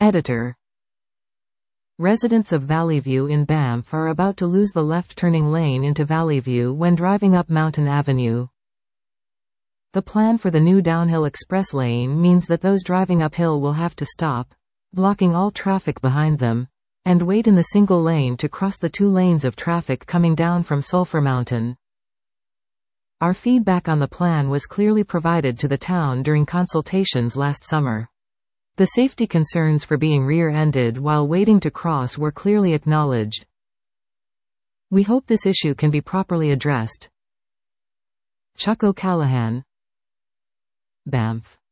Editor. Residents of Valleyview in Banff are about to lose the left-turning lane into Valleyview when driving up Mountain Avenue. The plan for the new downhill express lane means that those driving uphill will have to stop, blocking all traffic behind them, and wait in the single lane to cross the 2 lanes of traffic coming down from Sulphur Mountain. Our feedback on the plan was clearly provided to the town during consultations last summer. The safety concerns for being rear-ended while waiting to cross were clearly acknowledged. We hope this issue can be properly addressed. Chuck O'Callaghan, Banff.